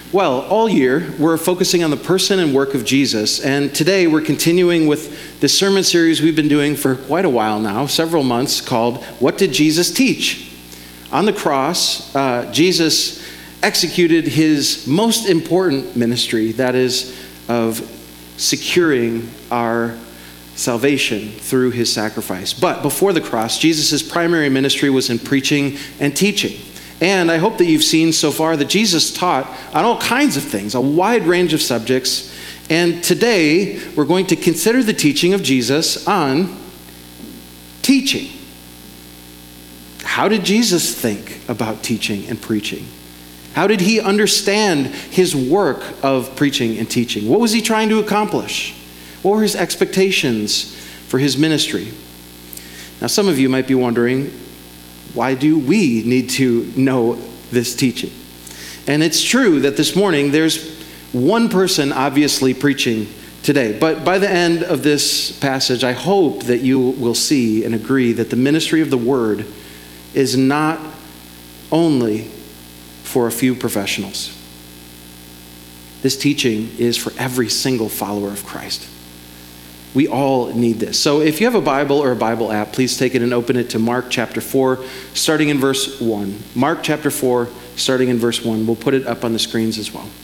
Well, all year, we're focusing on the person and work of Jesus, and today we're continuing with the sermon series we've been doing for quite a while now, several months, called What Did Jesus Teach? On the cross, Jesus executed his most important ministry, that is, of securing our salvation through his sacrifice. But before the cross, Jesus' primary ministry was in preaching and teaching. And I hope that you've seen so far that Jesus taught on all kinds of things, a wide range of subjects. And today, we're going to consider the teaching of Jesus on teaching. How did Jesus think about teaching and preaching? How did he understand his work of preaching and teaching? What was he trying to accomplish? What were his expectations for his ministry? Now, some of you might be wondering, why do we need to know this teaching? And it's true that this morning there's one person obviously preaching today. But by the end of this passage, I hope that you will see and agree that the ministry of the word is not only for a few professionals. This teaching is for every single follower of Christ. We all need this. So if you have a Bible or a Bible app, please take it and open it to Mark chapter 4, starting in verse 1. Mark chapter 4, starting in verse 1. We'll put it up on the screens as well.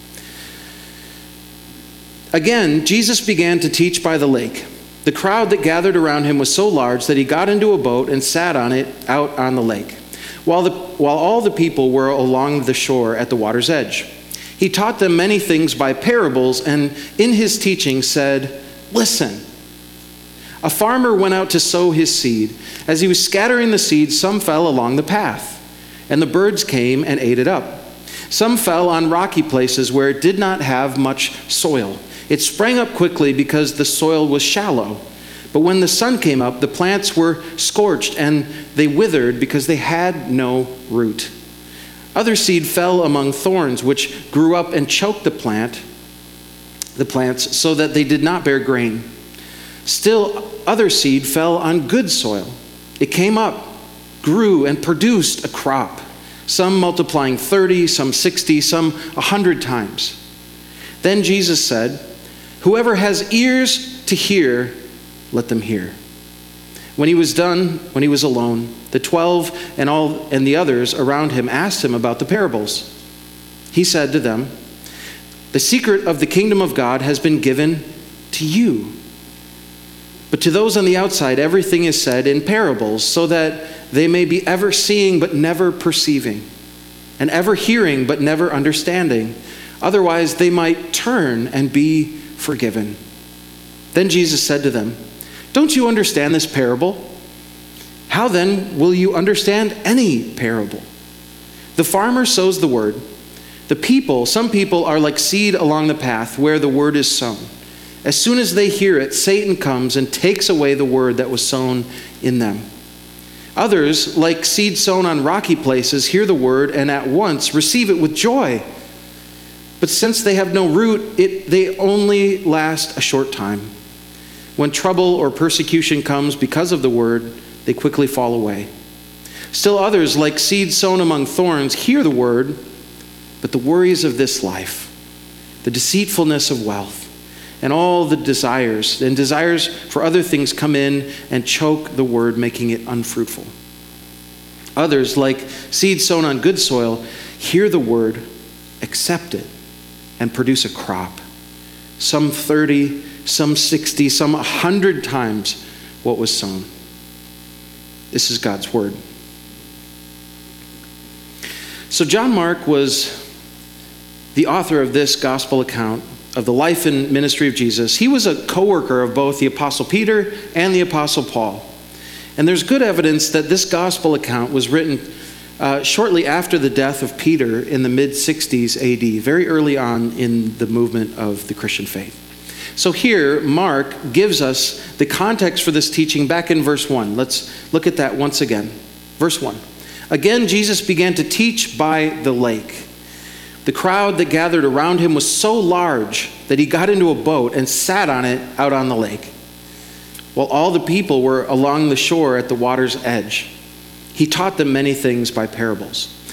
Again, Jesus began to teach by the lake. The crowd that gathered around him was so large that he got into a boat and sat on it out on the lake, while all the people were along the shore at the water's edge. He taught them many things by parables, and in his teaching said, "Listen. A farmer went out to sow his seed. As he was scattering the seed, some fell along the path, and the birds came and ate it up. Some fell on rocky places where it did not have much soil. It sprang up quickly because the soil was shallow. But when the sun came up, the plants were scorched, and they withered because they had no root. Other seed fell among thorns, which grew up and choked the plants, so that they did not bear grain. Still, other seed fell on good soil. It came up, grew, and produced a crop, some multiplying 30, some 60, some 100 times." Then Jesus said, "Whoever has ears to hear, let them hear." When he was done, when he was alone, the 12 and the others around him asked him about the parables. He said to them, "The secret of the kingdom of God has been given to you. But to those on the outside, everything is said in parables, so that they may be ever seeing but never perceiving, and ever hearing but never understanding. Otherwise, they might turn and be forgiven." Then Jesus said to them, "Don't you understand this parable? How then will you understand any parable? The farmer sows the word. Some people are like seed along the path where the word is sown. As soon as they hear it, Satan comes and takes away the word that was sown in them. Others, like seed sown on rocky places, hear the word and at once receive it with joy. But since they have no root, they only last a short time. When trouble or persecution comes because of the word, they quickly fall away. Still others, like seed sown among thorns, hear the word, but the worries of this life, the deceitfulness of wealth, and all the desires for other things come in and choke the word, making it unfruitful. Others, like seed sown on good soil, hear the word, accept it, and produce a crop. Some 30, some 60, some 100 times what was sown." This is God's word. So John Mark was the author of this gospel account of the life and ministry of Jesus. He was a co-worker of both the Apostle Peter and the Apostle Paul. And there's good evidence that this gospel account was written shortly after the death of Peter in the mid-60s AD, very early on in the movement of the Christian faith. So here, Mark gives us the context for this teaching back in verse 1. Let's look at that once again. Verse 1. Again, Jesus began to teach by the lake. The crowd that gathered around him was so large that he got into a boat and sat on it out on the lake, while all the people were along the shore at the water's edge. He taught them many things by parables.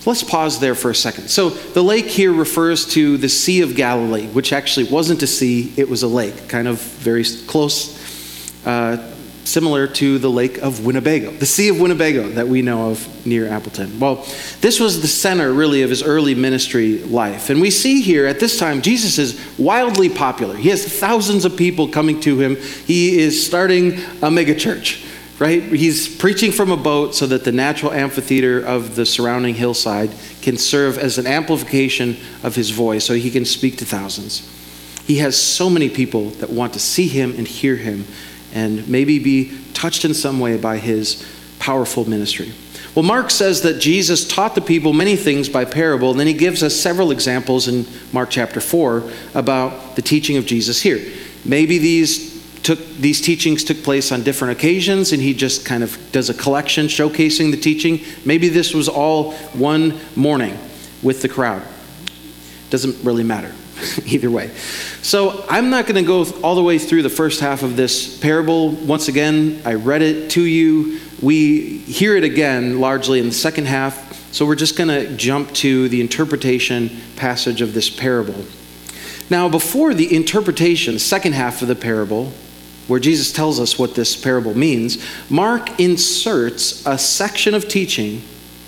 Let's pause there for a second. So the lake here refers to the Sea of Galilee, which actually wasn't a sea, it was a lake, kind of very close, similar to the Lake of Winnebago, the Sea of Winnebago that we know of near Appleton. Well, this was the center, really, of his early ministry life. And we see here, at this time, Jesus is wildly popular. He has thousands of people coming to him. He is starting a megachurch. Right? He's preaching from a boat so that the natural amphitheater of the surrounding hillside can serve as an amplification of his voice so he can speak to thousands. He has so many people that want to see him and hear him and maybe be touched in some way by his powerful ministry. Well, Mark says that Jesus taught the people many things by parable, and then he gives us several examples in Mark chapter 4 about the teaching of Jesus here. Maybe these teachings took place on different occasions, and he just kind of does a collection showcasing the teaching. Maybe this was all one morning with the crowd. Doesn't really matter either way. So I'm not going to go all the way through the first half of this parable. Once again, I read it to you. We hear it again largely in the second half. So we're just going to jump to the interpretation passage of this parable. Now, before the interpretation, the second half of the parable, where Jesus tells us what this parable means, Mark inserts a section of teaching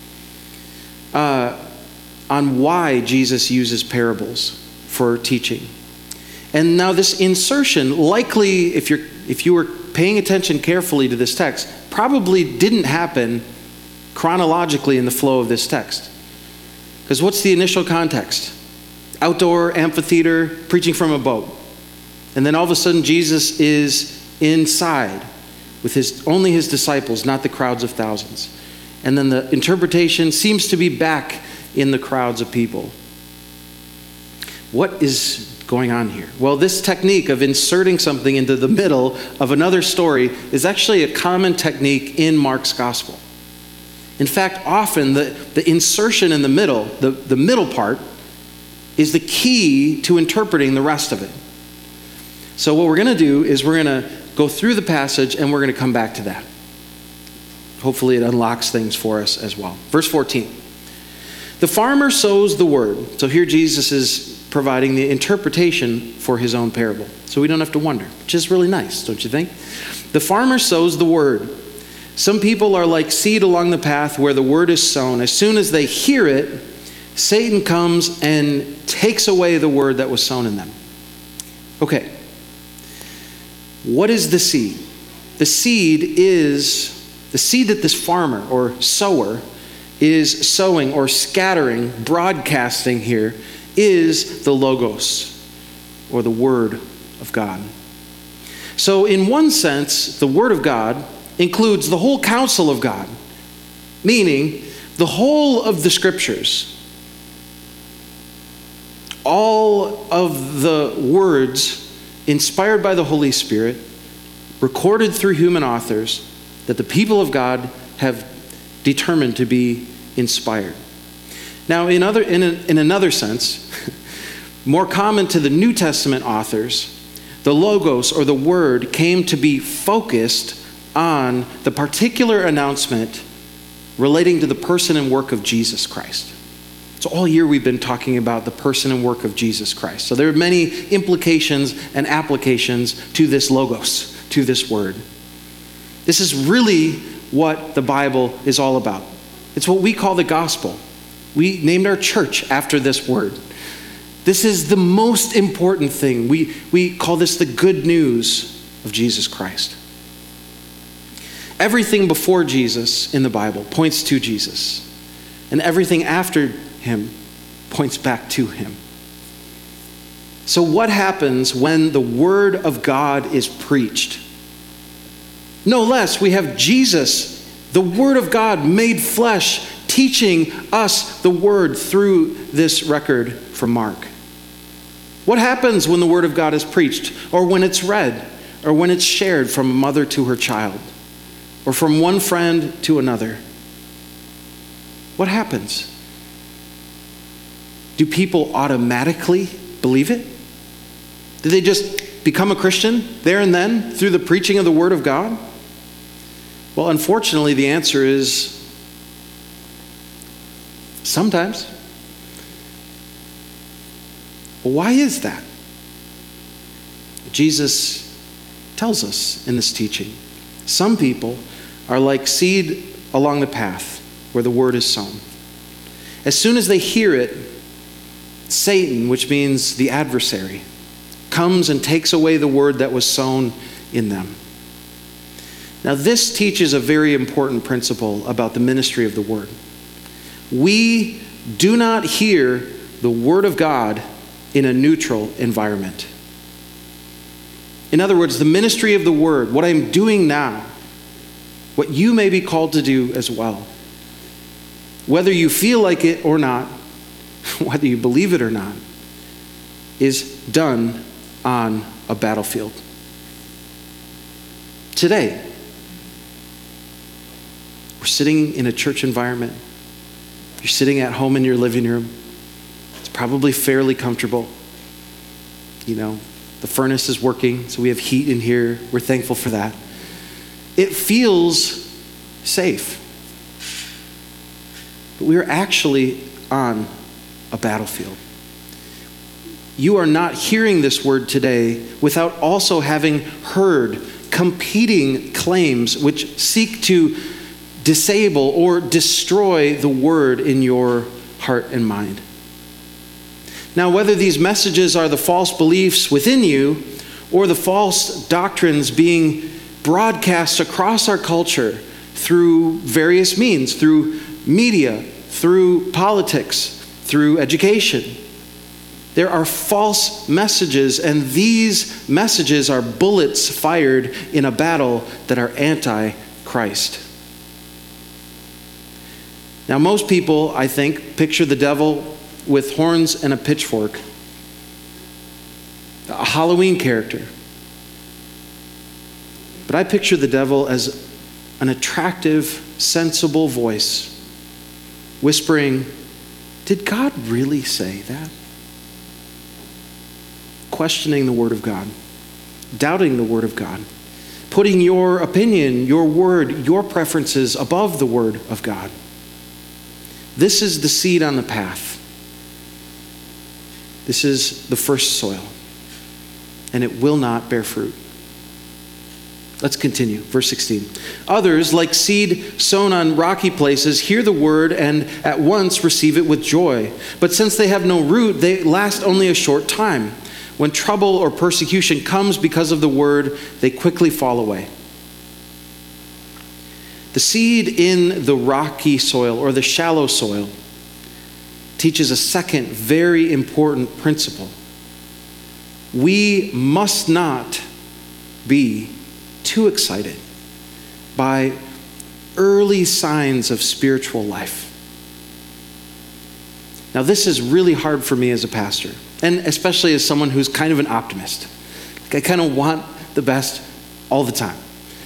on why Jesus uses parables for teaching. And now this insertion, likely, if you were paying attention carefully to this text, probably didn't happen chronologically in the flow of this text. Because what's the initial context? Outdoor amphitheater, preaching from a boat. And then all of a sudden Jesus is inside with only his disciples, not the crowds of thousands. And then the interpretation seems to be back in the crowds of people. What is going on here? Well, this technique of inserting something into the middle of another story is actually a common technique in Mark's gospel. In fact, often the insertion in the middle, the middle part, is the key to interpreting the rest of it. So what we're going to do is we're going to go through the passage and we're going to come back to that. Hopefully it unlocks things for us as well. Verse 14. The farmer sows the word. So here Jesus is providing the interpretation for his own parable. So we don't have to wonder, which is really nice, don't you think? The farmer sows the word. Some people are like seed along the path where the word is sown. As soon as they hear it, Satan comes and takes away the word that was sown in them. Okay. What is the seed? The seed that this farmer or sower is sowing or scattering, broadcasting here, is the Logos, or the Word of God. So in one sense, the Word of God includes the whole counsel of God, meaning the whole of the Scriptures. All of the words inspired by the Holy Spirit, recorded through human authors, that the people of God have determined to be inspired. Now, in another sense, more common to the New Testament authors, the Logos, or the Word, came to be focused on the particular announcement relating to the person and work of Jesus Christ. So all year we've been talking about the person and work of Jesus Christ. So there are many implications and applications to this Logos, to this word. This is really what the Bible is all about. It's what we call the gospel. We named our church after this word. This is the most important thing. We call this the good news of Jesus Christ. Everything before Jesus in the Bible points to Jesus, and everything after him points back to him. So what happens when the word of God is preached? No less, we have Jesus, the word of God made flesh, teaching us the word through this record from Mark. What happens when the word of God is preached, or when it's read, or when it's shared from a mother to her child, or from one friend to another? What happens? Do people automatically believe it? Do they just become a Christian there and then through the preaching of the Word of God? Well, unfortunately, the answer is Sometimes. Why is that? Jesus tells us in this teaching. Some people are like seed along the path where the word is sown. As soon as they hear it, Satan, which means the adversary, comes and takes away the word that was sown in them. Now, this teaches a very important principle about the ministry of the word. We do not hear the word of God in a neutral environment. In other words, the ministry of the word, what I'm doing now, what you may be called to do as well, whether you feel like it or not, whether you believe it or not, is done on a battlefield. Today, we're sitting in a church environment. You're sitting at home in your living room. It's probably fairly comfortable. You know, the furnace is working, so we have heat in here. We're thankful for that. It feels safe. But we are actually on a battlefield. You are not hearing this word today without also having heard competing claims which seek to disable or destroy the word in your heart and mind. Now, whether these messages are the false beliefs within you or the false doctrines being broadcast across our culture through various means, through media, through politics, through education, there are false messages, and these messages are bullets fired in a battle that are anti-Christ. Now, most people, I think, picture the devil with horns and a pitchfork, a Halloween character. But I picture the devil as an attractive, sensible voice whispering, "Did God really say that?" Questioning the Word of God, doubting the Word of God, putting your opinion, your word, your preferences above the Word of God. This is the seed on the path. This is the first soil, and it will not bear fruit. Let's continue. Verse 16. Others, like seed sown on rocky places, hear the word and at once receive it with joy. But since they have no root, they last only a short time. When trouble or persecution comes because of the word, they quickly fall away. The seed in the rocky soil or the shallow soil teaches a second very important principle. We must not be too excited by early signs of spiritual life. Now, this is really hard for me as a pastor, and especially as someone who's kind of an optimist. I kind of want the best all the time.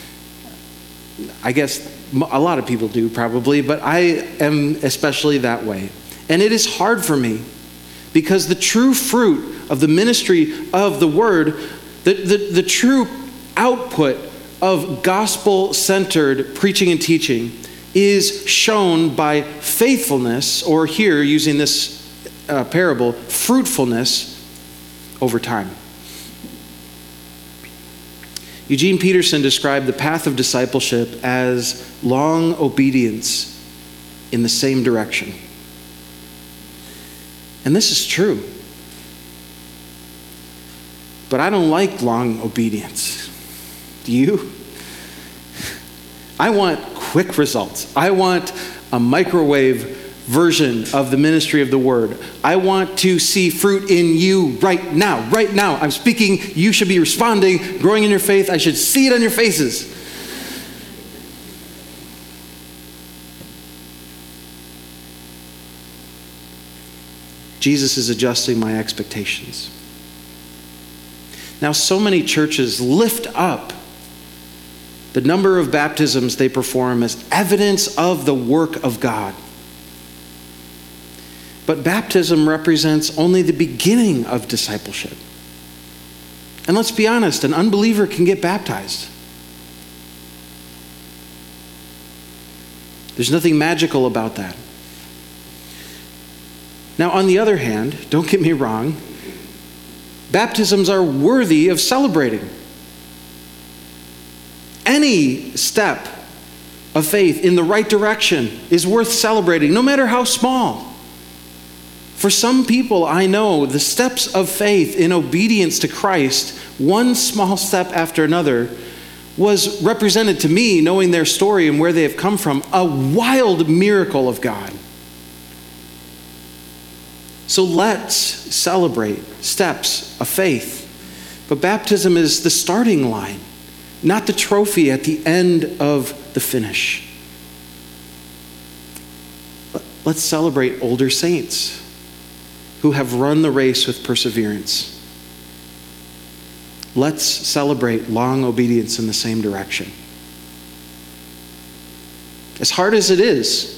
I guess a lot of people do probably, but I am especially that way. And it is hard for me because the true fruit of the ministry of the word, the true output of gospel-centered preaching and teaching is shown by faithfulness, or here, using this parable, fruitfulness over time. Eugene Peterson described the path of discipleship as long obedience in the same direction. And this is true. But I don't like long obedience. Do you? I want quick results. I want a microwave version of the ministry of the word. I want to see fruit in you right now. Right now. I'm speaking. You should be responding, growing in your faith. I should see it on your faces. Jesus is adjusting my expectations. Now, so many churches lift up the number of baptisms they perform as evidence of the work of God. But baptism represents only the beginning of discipleship. And let's be honest, an unbeliever can get baptized. There's nothing magical about that. Now, on the other hand, don't get me wrong, baptisms are worthy of celebrating. Any step of faith in the right direction is worth celebrating, no matter how small. For some people I know, the steps of faith in obedience to Christ, one small step after another, was represented to me, knowing their story and where they have come from, a wild miracle of God. So let's celebrate steps of faith. But baptism is the starting line, not the trophy at the end of the finish. Let's celebrate older saints who have run the race with perseverance. Let's celebrate long obedience in the same direction. As hard as it is,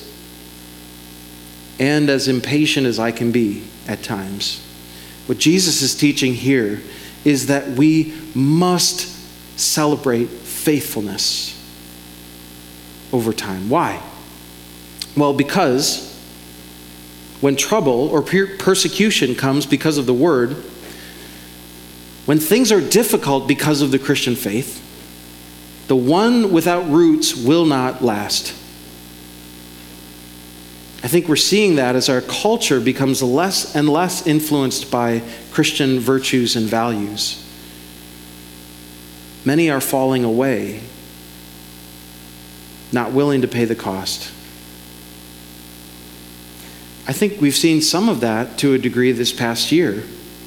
and as impatient as I can be at times, what Jesus is teaching here is that we must celebrate faithfulness over time. Why? Well, because when trouble or persecution comes because of the word, when things are difficult because of the Christian faith, the one without roots will not last. I think we're seeing that as our culture becomes less and less influenced by Christian virtues and values. Many are falling away, not willing to pay the cost. I think we've seen some of that to a degree this past year.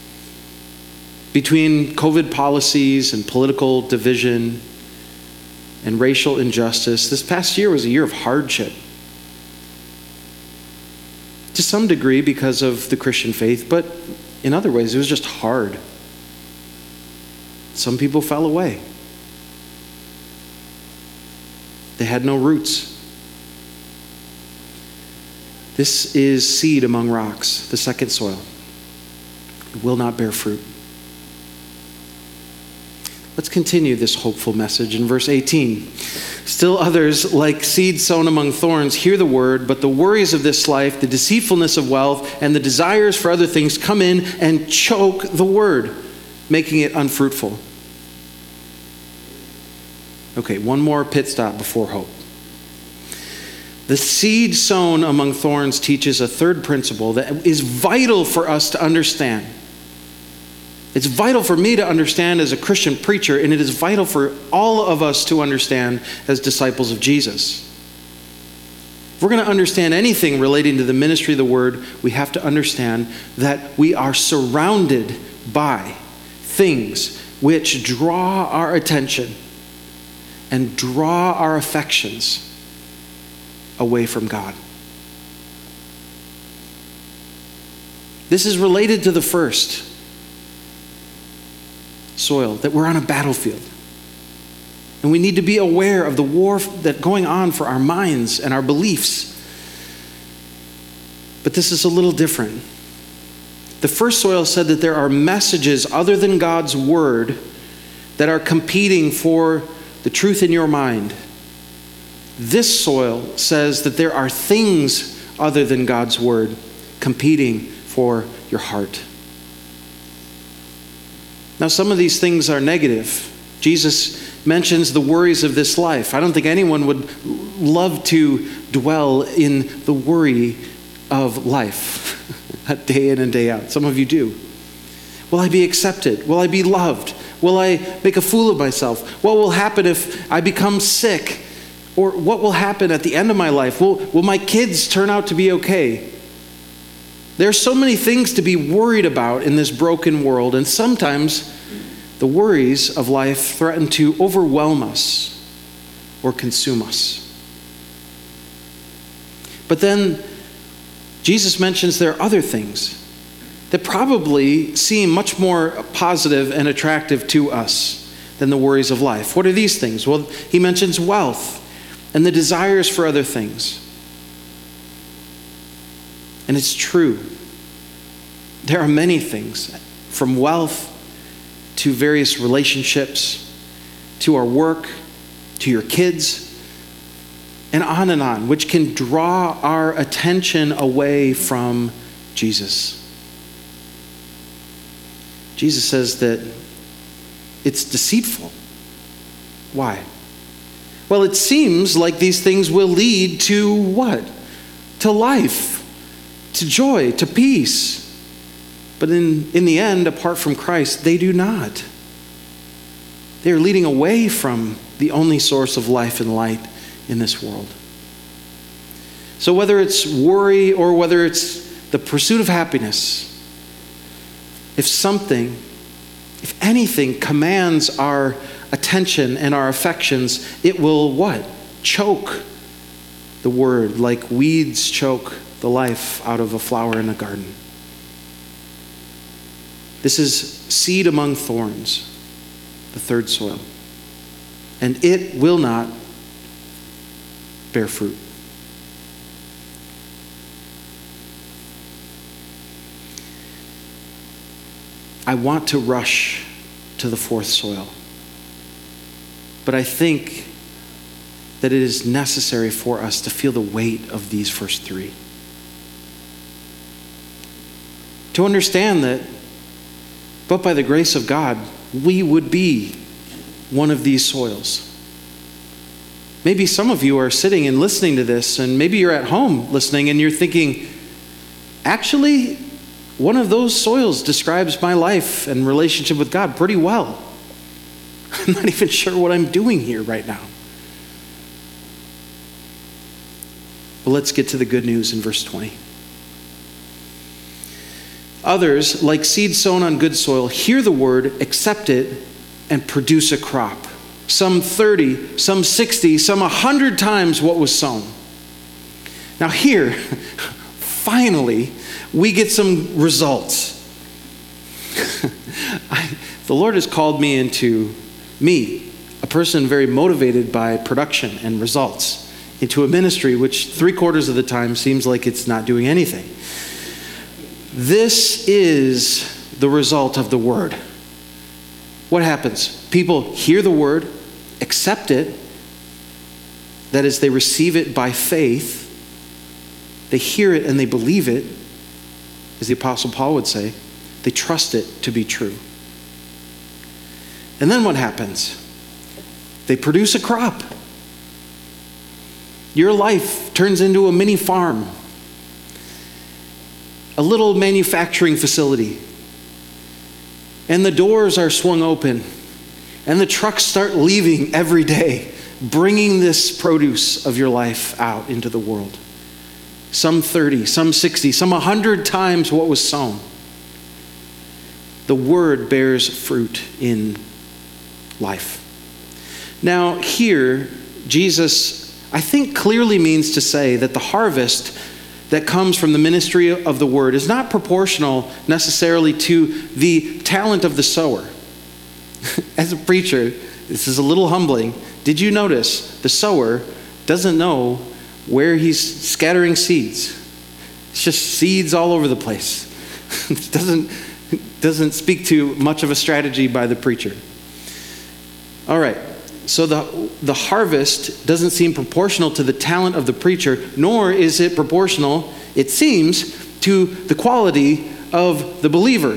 Between COVID policies and political division and racial injustice, this past year was a year of hardship. To some degree because of the Christian faith, but in other ways it was just hard. Some people fell away. They had no roots. This is seed among rocks, the second soil. It will not bear fruit. Let's continue this hopeful message in verse 18. Still others, like seed sown among thorns, hear the word, but the worries of this life, the deceitfulness of wealth, and the desires for other things come in and choke the word, making it unfruitful. Okay, one more pit stop before hope. The seed sown among thorns teaches a third principle that is vital for us to understand. It's vital for me to understand as a Christian preacher, and it is vital for all of us to understand as disciples of Jesus. If we're going to understand anything relating to the ministry of the word, we have to understand that we are surrounded by things which draw our attention and draw our affections away from God. This is related to the first soil, that we're on a battlefield. And we need to be aware of the war that's going on for our minds and our beliefs. But this is a little different. The first soil said that there are messages other than God's word that are competing for the truth in your mind. This soil says that there are things other than God's word competing for your heart. Now, some of these things are negative. Jesus mentions the worries of this life. I don't think anyone would love to dwell in the worry of life day in and day out. Some of you do. Will I be accepted? Will I be loved? Will I make a fool of myself? What will happen if I become sick? Or what will happen at the end of my life? Will my kids turn out to be okay? There are so many things to be worried about in this broken world, and sometimes the worries of life threaten to overwhelm us or consume us. But then Jesus mentions there are other things that probably seem much more positive and attractive to us than the worries of life. What are these things? Well, he mentions wealth and the desires for other things. And it's true. There are many things, from wealth to various relationships, to our work, to your kids, and on, which can draw our attention away from Jesus. Jesus says that it's deceitful. Why? Well, it seems like these things will lead to what? To life, to joy, to peace. But in the end, apart from Christ, they do not. They are leading away from the only source of life and light in this world. So whether it's worry or whether it's the pursuit of happiness, if anything commands our attention and our affections, it will what? Choke the word like weeds choke the life out of a flower in a garden. This is seed among thorns, the third soil. And it will not bear fruit. I want to rush to the fourth soil. But I think that it is necessary for us to feel the weight of these first three. To understand that, but by the grace of God, we would be one of these soils. Maybe some of you are sitting and listening to this, and maybe you're at home listening and you're thinking, actually, one of those soils describes my life and relationship with God pretty well. I'm not even sure what I'm doing here right now. But let's get to the good news in verse 20. Others, like seed sown on good soil, hear the word, accept it, and produce a crop. Some 30, some 60, some 100 times what was sown. Now here, finally, we get some results. The Lord has called me into a person very motivated by production and results, into a ministry which 3/4 of the time seems like it's not doing anything. This is the result of the word. What happens? People hear the word, accept it, that is, they receive it by faith. They hear it and they believe it, as the Apostle Paul would say. They trust it to be true. And then what happens? They produce a crop. Your life turns into a mini farm, a little manufacturing facility. And the doors are swung open, and the trucks start leaving every day, bringing this produce of your life out into the world. Some 30, some 60, some 100 times what was sown. The word bears fruit in life. Now here, Jesus, I think, clearly means to say that the harvest that comes from the ministry of the word is not proportional necessarily to the talent of the sower. As a preacher, this is a little humbling. Did you notice the sower doesn't know where he's scattering seeds? It's just seeds all over the place. It doesn't speak to much of a strategy by the preacher. All right. So the harvest doesn't seem proportional to the talent of the preacher, nor is it proportional, it seems, to the quality of the believer.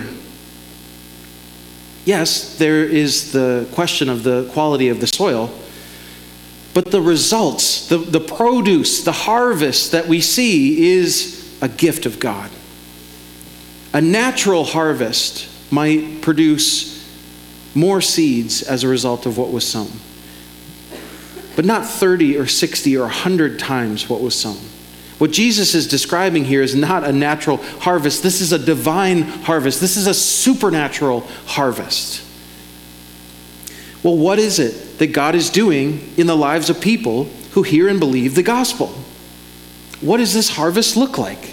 Yes, there is the question of the quality of the soil, but the results, the produce, the harvest that we see is a gift of God. A natural harvest might produce more seeds as a result of what was sown, but not 30 or 60 or 100 times what was sown. What Jesus is describing here is not a natural harvest. This is a divine harvest. This is a supernatural harvest. Well, what is it that God is doing in the lives of people who hear and believe the gospel? What does this harvest look like?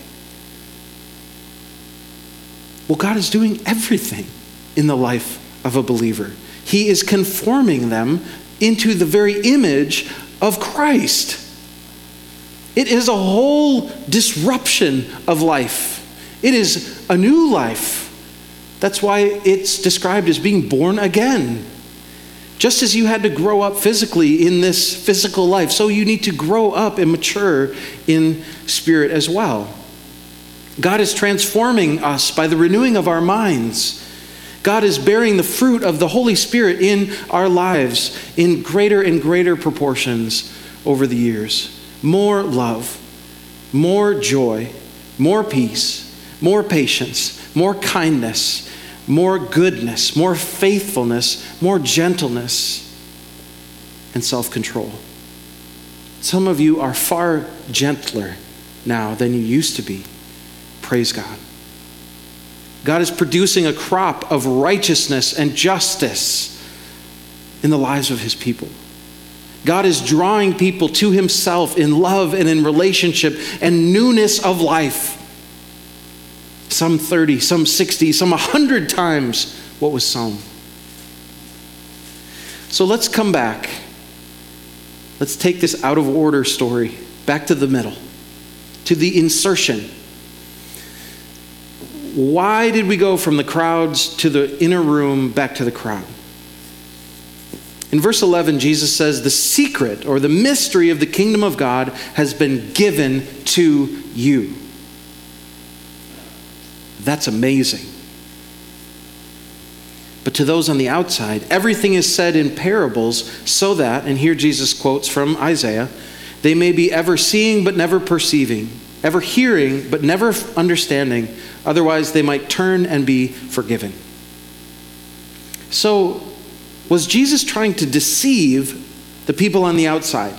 Well, God is doing everything in the life of a believer. He is conforming them into the very image of Christ. It is a whole disruption of life. It is a new life. That's why it's described as being born again. Just as you had to grow up physically in this physical life, so you need to grow up and mature in spirit as well. God is transforming us by the renewing of our minds. God is bearing the fruit of the Holy Spirit in our lives in greater and greater proportions over the years. More love, more joy, more peace, more patience, more kindness, more goodness, more faithfulness, more gentleness, and self-control. Some of you are far gentler now than you used to be. Praise God. God is producing a crop of righteousness and justice in the lives of his people. God is drawing people to himself in love and in relationship and newness of life. Some 30, some 60, some 100 times what was sown. So let's come back. Let's take this out of order story back to the middle, to the insertion. Why did we go from the crowds to the inner room back to the crowd? In verse 11, Jesus says, the secret or the mystery of the kingdom of God has been given to you. That's amazing. But to those on the outside, everything is said in parables so that, and here Jesus quotes from Isaiah, they may be ever seeing but never perceiving, ever hearing but never understanding, otherwise they might turn and be forgiven. So, was Jesus trying to deceive the people on the outside?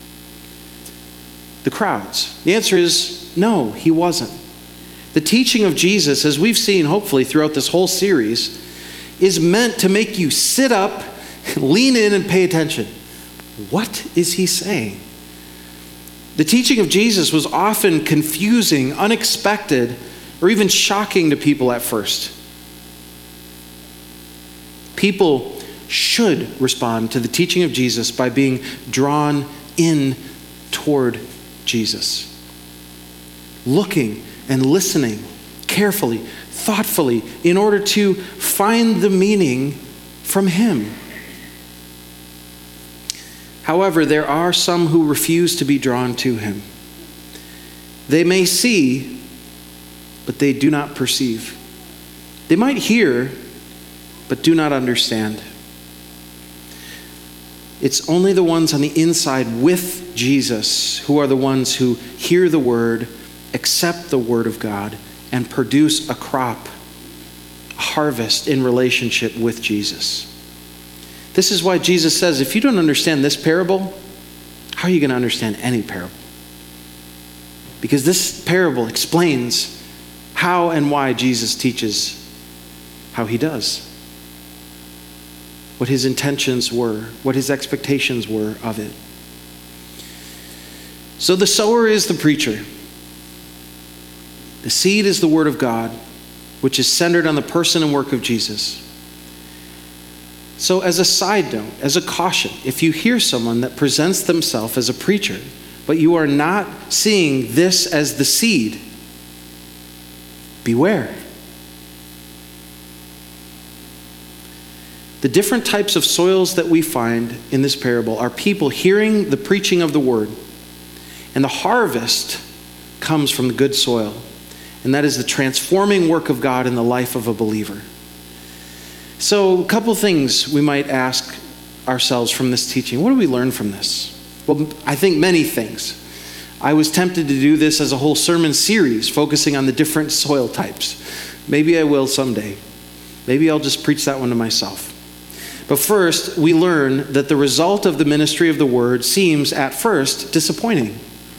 The crowds? The answer is no, he wasn't. The teaching of Jesus, as we've seen hopefully throughout this whole series, is meant to make you sit up, lean in, and pay attention. What is he saying? The teaching of Jesus was often confusing, unexpected, or even shocking to people at first. People should respond to the teaching of Jesus by being drawn in toward Jesus. Looking and listening carefully, thoughtfully, in order to find the meaning from him. However, there are some who refuse to be drawn to him. They may see, but they do not perceive. They might hear, but do not understand. It's only the ones on the inside with Jesus who are the ones who hear the word, accept the word of God, and produce a crop, a harvest in relationship with Jesus. This is why Jesus says, if you don't understand this parable, how are you going to understand any parable? Because this parable explains how and why Jesus teaches how he does. What his intentions were, what his expectations were of it. So the sower is the preacher. The seed is the word of God, which is centered on the person and work of Jesus. So as a side note, as a caution, if you hear someone that presents themselves as a preacher, but you are not seeing this as the seed, beware. The different types of soils that we find in this parable are people hearing the preaching of the word. And the harvest comes from the good soil. And that is the transforming work of God in the life of a believer. So a couple things we might ask ourselves from this teaching. What do we learn from this? Well, I think many things. I was tempted to do this as a whole sermon series focusing on the different soil types. Maybe I will someday. Maybe I'll just preach that one to myself. But first, we learn that the result of the ministry of the word seems at first disappointing.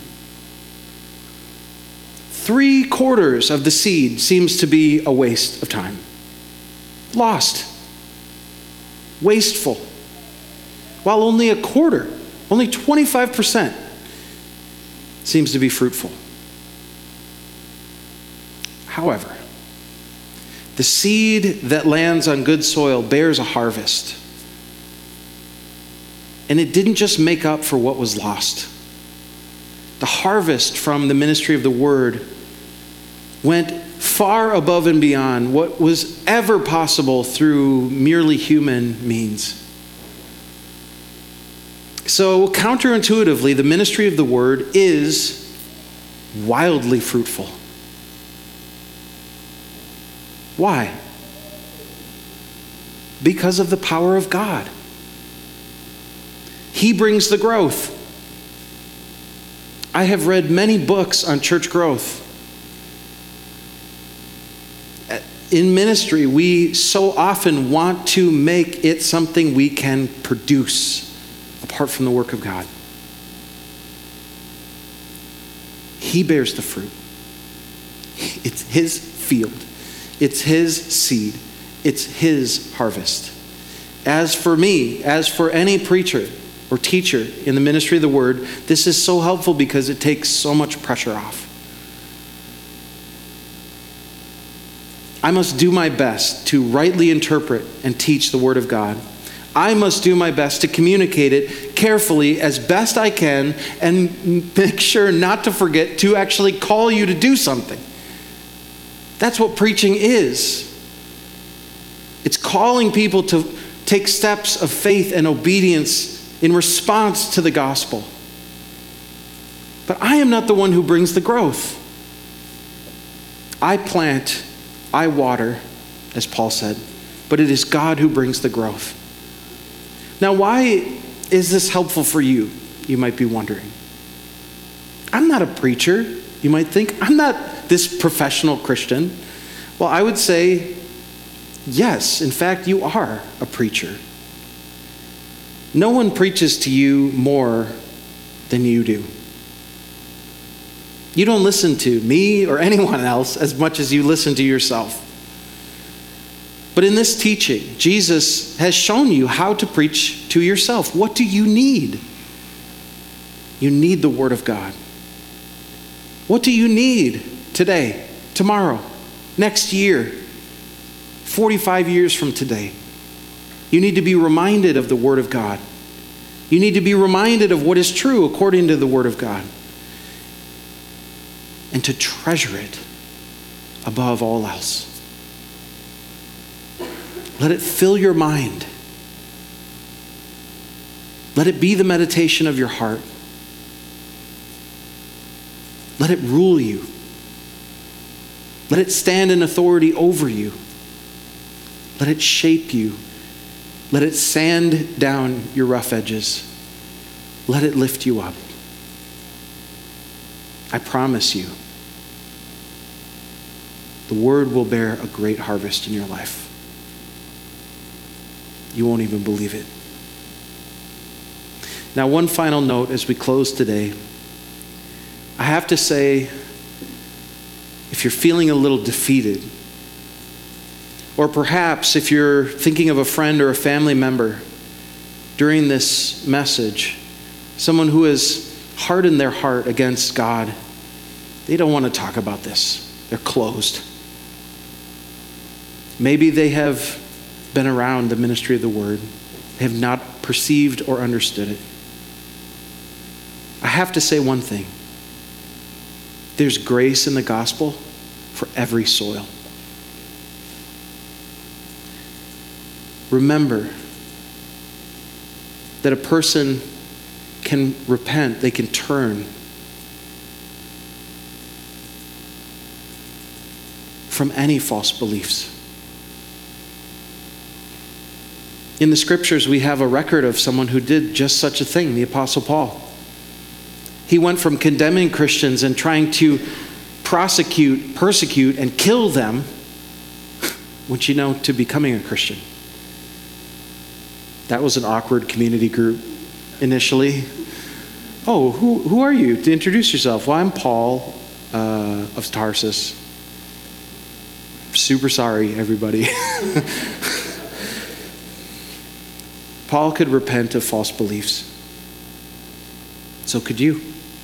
3/4 of the seed seems to be a waste of time. Lost. Wasteful. While only a quarter, only 25%, seems to be fruitful. However, the seed that lands on good soil bears a harvest. And it didn't just make up for what was lost. The harvest from the ministry of the word went far above and beyond what was ever possible through merely human means. So counterintuitively, the ministry of the word is wildly fruitful. Why? Because of the power of God. He brings the growth. I have read many books on church growth. In ministry, we so often want to make it something we can produce apart from the work of God. He bears the fruit. It's his field. It's his seed. It's his harvest. As for me, as for any preacher or teacher in the ministry of the word, this is so helpful because it takes so much pressure off. I must do my best to rightly interpret and teach the word of God. I must do my best to communicate it carefully as best I can and make sure not to forget to actually call you to do something. That's what preaching is. It's calling people to take steps of faith and obedience in response to the gospel. But I am not the one who brings the growth. I plant, I water, as Paul said, but it is God who brings the growth. Now, why is this helpful for you? You might be wondering. I'm not a preacher, you might think. I'm not this professional Christian. Well, I would say, yes, in fact, you are a preacher. No one preaches to you more than you do. You don't listen to me or anyone else as much as you listen to yourself. But in this teaching, Jesus has shown you how to preach to yourself. What do you need? You need the Word of God. What do you need today, tomorrow, next year, 45 years from today? You need to be reminded of the Word of God. You need to be reminded of what is true according to the Word of God. And to treasure it above all else. Let it fill your mind. Let it be the meditation of your heart. Let it rule you. Let it stand in authority over you. Let it shape you. Let it sand down your rough edges. Let it lift you up. I promise you, the Word will bear a great harvest in your life. You won't even believe it. Now, one final note as we close today. I have to say, if you're feeling a little defeated, or perhaps if you're thinking of a friend or a family member during this message, someone who has hardened their heart against God, they don't want to talk about this. They're closed. Maybe they have been around the ministry of the Word. They have not perceived or understood it. I have to say one thing. There's grace in the gospel for every soil. Remember that a person can repent, they can turn from any false beliefs. In the scriptures, we have a record of someone who did just such a thing, the Apostle Paul. He went from condemning Christians and trying to prosecute, persecute, and kill them, to becoming a Christian. That was an awkward community group initially. Oh, who are you? To introduce yourself. Well, I'm Paul of Tarsus. Super sorry, everybody. Paul could repent of false beliefs. So could you.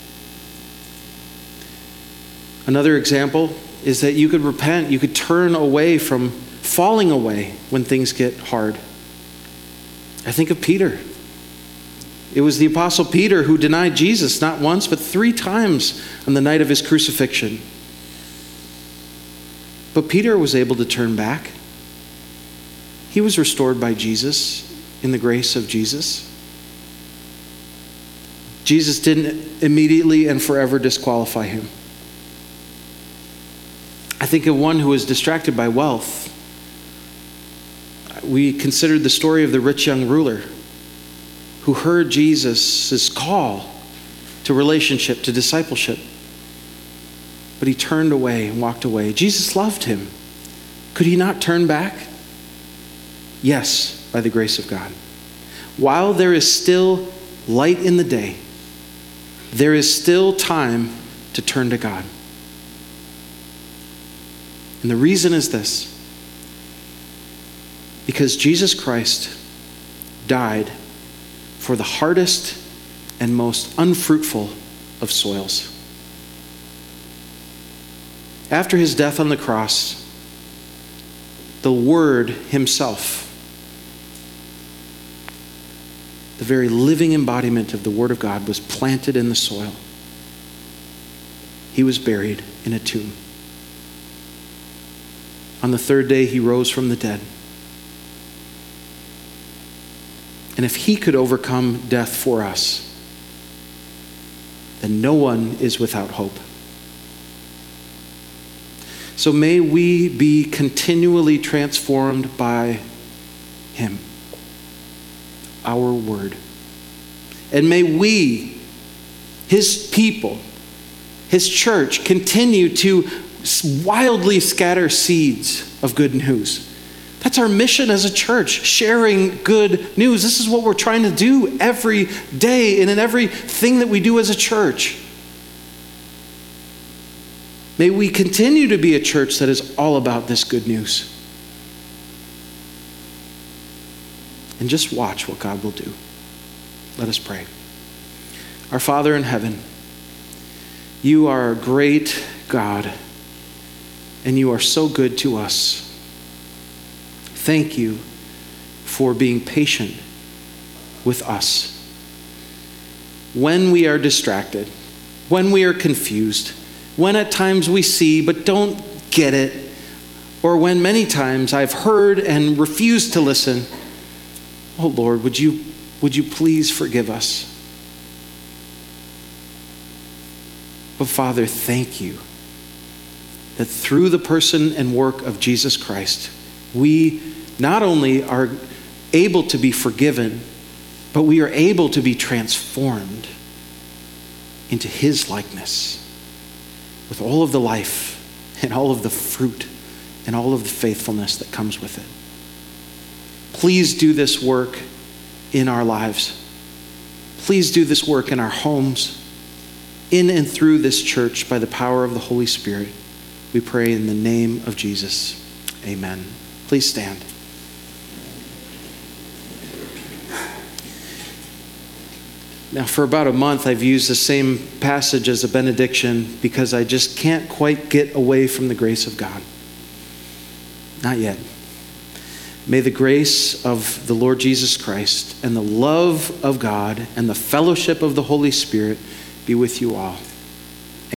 Another example is that you could repent, you could turn away from falling away when things get hard. I think of Peter. It was the Apostle Peter who denied Jesus not once, but 3 times on the night of his crucifixion. But Peter was able to turn back. He was restored by Jesus in the grace of Jesus. Jesus didn't immediately and forever disqualify him. I think of one who was distracted by wealth. We considered the story of the rich young ruler who heard Jesus' call to relationship, to discipleship. But he turned away and walked away. Jesus loved him. Could he not turn back? Yes, by the grace of God. While there is still light in the day, there is still time to turn to God. And the reason is this: because Jesus Christ died for the hardest and most unfruitful of soils. After his death on the cross, the Word himself, the very living embodiment of the Word of God, was planted in the soil. He was buried in a tomb. On the third day, he rose from the dead. And if he could overcome death for us, then no one is without hope. So may we be continually transformed by him, our word. And may we, his people, his church, continue to wildly scatter seeds of good news. That's our mission as a church, sharing good news. This is what we're trying to do every day and in everything that we do as a church. May we continue to be a church that is all about this good news. And just watch what God will do. Let us pray. Our Father in heaven, you are a great God, and you are so good to us. Thank you for being patient with us. When we are distracted, when we are confused, when at times we see but don't get it, or when many times I've heard and refused to listen, oh Lord, would you please forgive us? But Father, thank you that through the person and work of Jesus Christ, we not only are able to be forgiven, but we are able to be transformed into his likeness with all of the life and all of the fruit and all of the faithfulness that comes with it. Please do this work in our lives. Please do this work in our homes, in and through this church by the power of the Holy Spirit. We pray in the name of Jesus. Amen. Please stand. Now, for about a month, I've used the same passage as a benediction because I just can't quite get away from the grace of God. Not yet. May the grace of the Lord Jesus Christ and the love of God and the fellowship of the Holy Spirit be with you all.